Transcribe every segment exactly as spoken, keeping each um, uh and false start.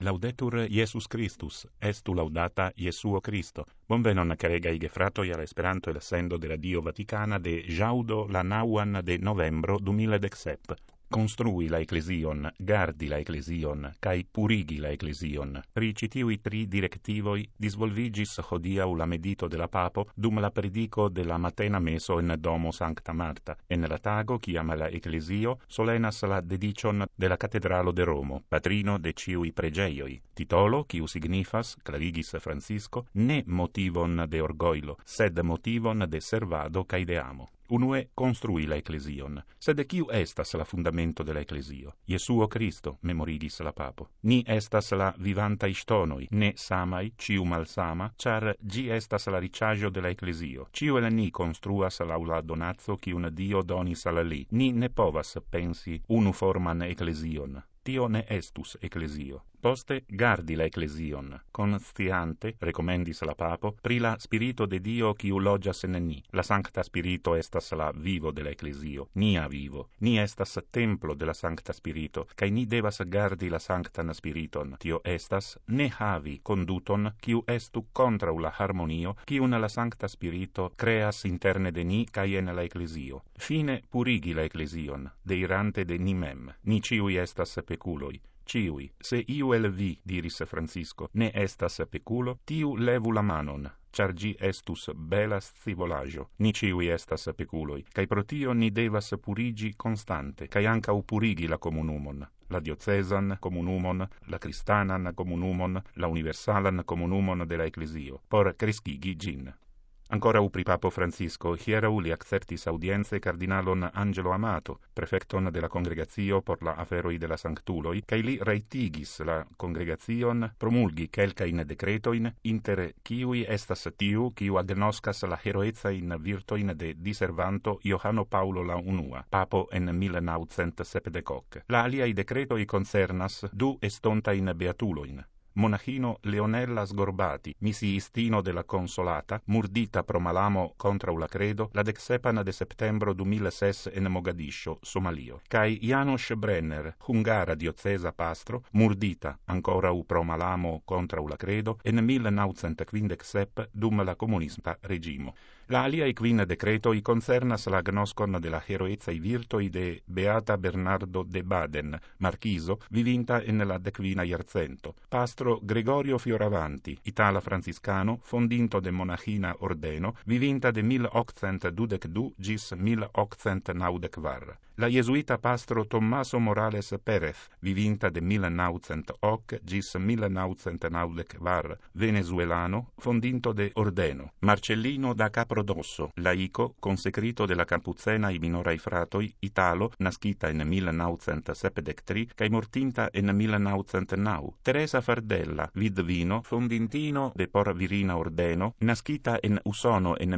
Laudetur Jesus Christus, estu laudata Jesuo Cristo. Bonvenon caregai gefratoi al Esperanto el sendo de Radio Vaticana de jaudo la nauan de novembro duemiladexsep. Construi la Ecclesion, gardi la Ecclesion, cae purigi la Ecclesion. Pri citiui tri directivoi disvolvigis hodiau la medito de la Papo dum la predico de la matena meso in Domo Sancta Marta, en la tago ciam la Ecclesio solenas la dedicion de la Catedralo de Romo, patrino de ciui pregeioi. Titolo, quiu signifas, clarigis Francisco, ne motivon de orgoilo, sed motivon de servado cae de amo. Unue construi la Ecclesion. Sed quiu estas la fundamento de la Ecclesio? Jesuo Cristo, memorigis la Papo. Ni estas la vivantai stonoi, ne samai, ciu malsama, char gi estas la ricciagio de la Ecclesio. Ciu el ni construas laula donazzo cium Dio donis al li. Ni ne povas pensi unu forman Ecclesion. Tio ne estus Ecclesio. Poste gardi la Ecclesion, consciante, recomendis la Papo, pri la Spirito de Dio quiu logias en ni. La Sancta Spirito estas la vivo de la Ecclesio, nia vivo. Ni estas templo de la Sancta Spirito, cae ni devas gardi la Sanctan Spiriton. Tio estas ne havi conduton quiu estu contrau la harmonio, quiun la Sancta Spirito creas interne de ni cae en la Ecclesio. Fine purigi la Ecclesion, deirante de ni mem. Ni ciui estas peculoi. Ciui, se iu el vi, diris Francisco, ne estas peculo, tiu levu la manon, char gi estus bela scivolaggio. Ni ciui estas peculoi, cae pro tio ni devas purigi constante, cae ancau purigi la comunumon, la diocesan comunumon, la cristanan comunumon, la universalan comunumon de la Ecclesio, por crescigi gin. Ancora u pri Papo Francisco, hierau li acceptis audienze cardinalon Angelo Amato, prefecton de la congregazio por la aferoi de la sanctuloi, cae li raitigis la congregazion promulgi quelcain decretoin, inter ciui estas tiu, ciu agnoscas la heroezain virtoin de diservanto Johano Paulo la unua, Papo en millenaŭcentsepdek. La aliai decretoi concernas du estontain beatuloin. Monachino Leonella Sgorbati, misiistino de la Consolata, murdita pro malamo contra la credo, la decsepan de septembro duemilases en Mogadiscio, Somalio. Cae Janos Brenner, hungara diocesa pastro, murdita ancora u pro malamo contra la credo, en millenaŭcentquindecsep dum la comunisma regimo. La aliai quin decretoi concernas la agnoscon de la heroezai virtoi de Beata Bernardo de Baden, marchiso, vivinta en la decvina iercento. Pastro Gregorio Fioravanti, itala franciscano, fondinto de monachina ordeno, vivinta de milleocentdudecdu gis milleocentnaudecvar. La jesuita pastro Tommaso Morales Perez, vivinta de millenaŭcentoc gis millenaŭcentnaudecvar, venezuelano, fondinto de ordeno. Marcellino da Caprodosso, laico, consecrito de la Campuzenai minorai fratoi, italo, nascita in millenaŭcentsepdectri, cae mortinta in millenaŭcentnau. Teresa Fardella, vidvino, fondintino de por virina ordeno, nascita in Usono in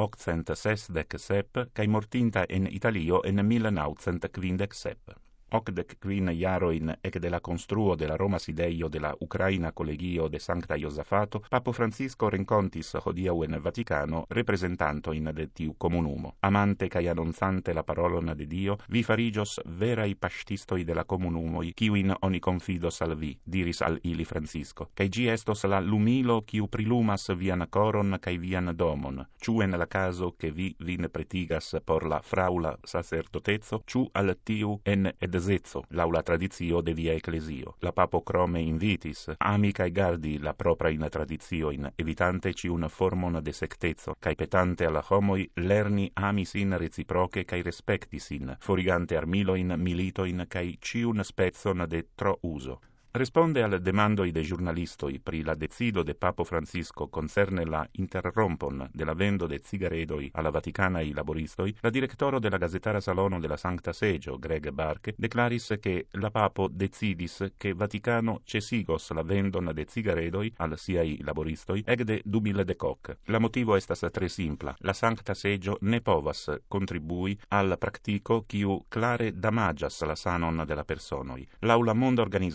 milleoccentsesdecsep, cae mortinta in Italio in millenaŭcentquindecsep. Ocdec quin iaroin ec de la construo de la Roma Sideio de la Ucraina Collegio de Sancta Iosafato, Papo Francisco rencontis hodiau en Vaticano representantoin de tiu comunumo. Amante cae annonzante la parolon de Dio, vi farigios verai pastistoi de la comunumoi, kiuin oni confidos al vi, diris al ili Francisco, cae gi estos la lumilo kiu prilumas vian coron cae vian domon, ciu en la caso che vi vin pretigas por la fraula sacerdotezzo, ciu al tiu en ed Zezzo, laula tradizio de via Ecclesio. La Papo crome invitis, ami cae gardi la propra in tradizioin, evitante ciun formon de sectezzo, cae petante alla homoi lerni amisin reciproche cae respectisin, forigante armiloin, militoin, cae ciun spezzon de tro uso. Responde al demandoi de giornalistoi pri la decido de Papo Francisco concerne la interrompon de la vendo de cigaredoi alla Vaticanai laboristoi, la directoro de la Gazetara Salono de la Sancta Segio, Greg Barke, declaris che la Papo decidis che Vaticano cesigos la vendon de cigaredoi al siai laboristoi ec de duemiladecoc. La motivo estas tre simpla. La Sancta Segio ne povas contribui al practico quiu clare damagias la sanon de la personoi. Laula mondo organizaggio por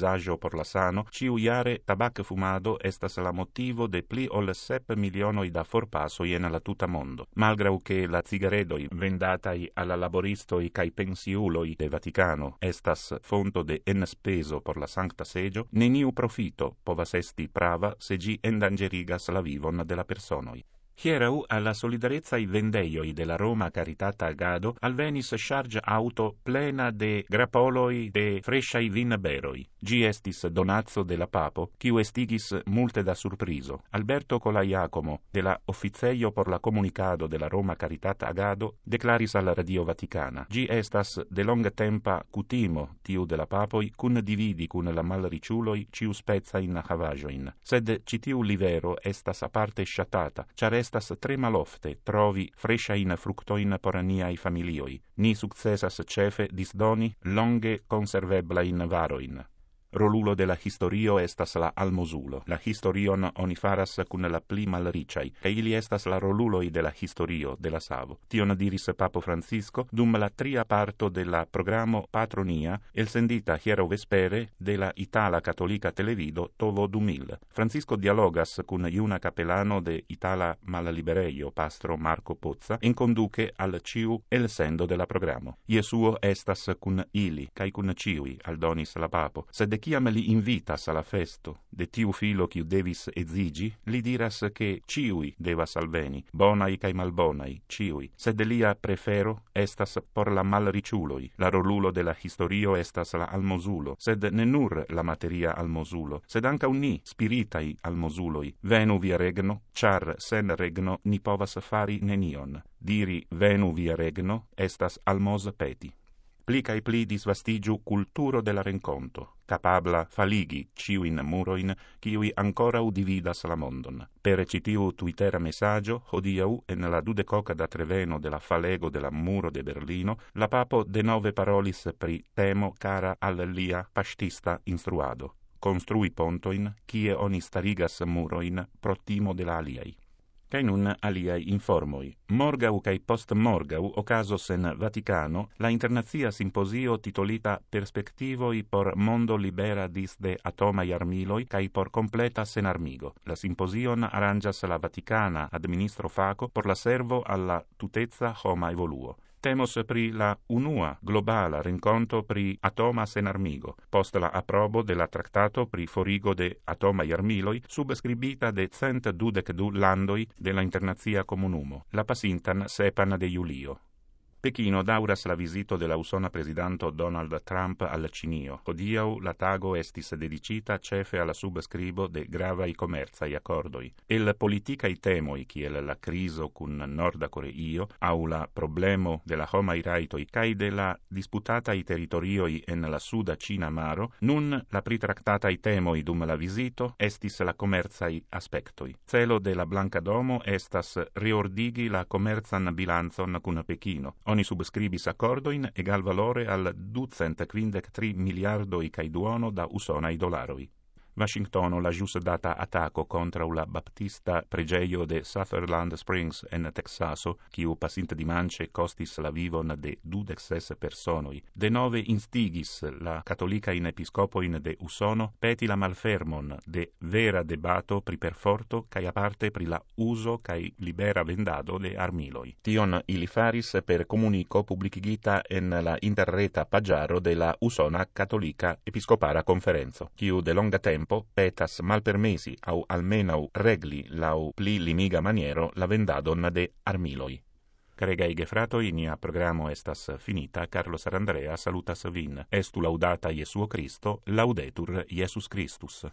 por la sano, ciu iare tabac fumado estas la motivo de pli ol sep milionoi da forpasoi en la tuta mondo. Malgrau che la cigaredoi vendatai alla laboristoi cae pensiuloi de Vaticano estas fonto de enspeso por la Sancta Seggio, neniu profito povas esti prava se gi endangerigas la vivon de la personoi. Hierau alla solidarezai vendeioi de la Roma Caritata Agado alvenis charge auto plena de grappoloi de fresciai vin beroi. Gi estis donazzo de la papo, quiu estigis multe da surpriso. Alberto Colaiacomo, de la Officeio por la Comunicado de la Roma Caritata Agado, declaris al Radio Vaticana. Gi estas de longa tempa cutimo tiu de la papoi cun dividi cun la malriciuloi ciu spezza in havajoin. Sed citiu livero estas aparte sciatata, char estas tre malofte trovi fresciain fructoin por niai familioi. Ni successas cefe disdoni longe conserveblain varoin. Rolulo de la historio estas la almozulo. La historion oni faras cun la pli malriciai, ca ili estas la roluloi de la historio de la savo. Tion diris Papo Francisco dum la tria parto de la programo Patronia, elsendita hieraŭ vespere de la Itala Catolica Televido Tovo du mil. Francisco dialogas cun iuna capelano de Itala Mallibereio, pastro Marco Pozza, en conduce al ciu elsendo de la programo. Iesuo estas cun ili, cae cun ciui, aldonis la Papo, sed ciam li invitas alla festo de tiu filo quiu devis exigi, li diras che ciui devas alveni, bonai cae malbonai, ciui, sed lia prefero estas por la malriciuloi. La rolulo de la historio estas la almozulo, sed ne nur la materia almozulo, sed anca ni spiritai almozuloi. Venu via regno, char sen regno ni povas fari nenion. Diri venu via regno estas almos peti. Pli cae pli disvastigiu culturo de la renconto, capabla faligi ciuin muroin, ciui ancora dividas la mondon. Per citiu Twittera messaggio, hodiau, en la dudecoca da treveno de la falego de la muro de Berlino, la papo de nove parolis pri temo cara al lia pastista instruado. Construi pontoin, cie oni starigas muroin pro timo de la aliai. Cae nun aliai informoi. Morgau cae post morgau ocasos en Vaticano la internazia simposio titolita Perspectivoi por mondo libera dis de atomai armiloi cae por completa senarmigo. La simposion arrangias la Vaticana administro faco por la servo alla tutezza homa evoluo. Temos pri la unua globala renconto pri atoma senarmigo, post la aprobo de la tractato pri forigo de atomai armiloi, subscribita de cent dudec du landoi de la internazia comunumo, la pasintan sepan de julio. Pechino dauras la visito de la usona presidanto Donald Trump al Cinio. Hodiau la tago estis dedicita cefe alla subscribo de gravai comerzai accordoi. El politicai temoi, kiel la criso cun Norda Coreio, au la problemo de la homai raitoi, cae de la disputatai territorioi en la Suda Cina Maro, nun la pritractatai temoi dum la visito estis la comerzai aspectoi. Celo de la Blanca Domo estas riordigi la comerzan bilanzon cun Pechino. Oni subscribis accordoin egal valore al ducent quindec-tri miliardoi cae duono da usonai dolaroi. Washingtono la jus data ataco contra la baptista pregeio de Sutherland Springs en Texaso, quiu pasinte dimanche costis la vivon de dudec-ses personoi. De nove instigis la catolica in episcopoin de Usono peti la malfermon de vera debato pri perforto cae aparte pri la uso cae libera vendado de armiloi. Tion ili faris per comunico publicigita en la interreta pagiaro de la Usona Catolica Episcopara Conferenzo, quiu de longa tempo petas malpermesi au almenau regli lau pli limiga maniero la vendadon de armiloi. Caregai gefratoi, nia programo estas finita. Carlos Arandrea salutas vin. Estu laudata Iesuo Cristo, laudetur Iesus Christus.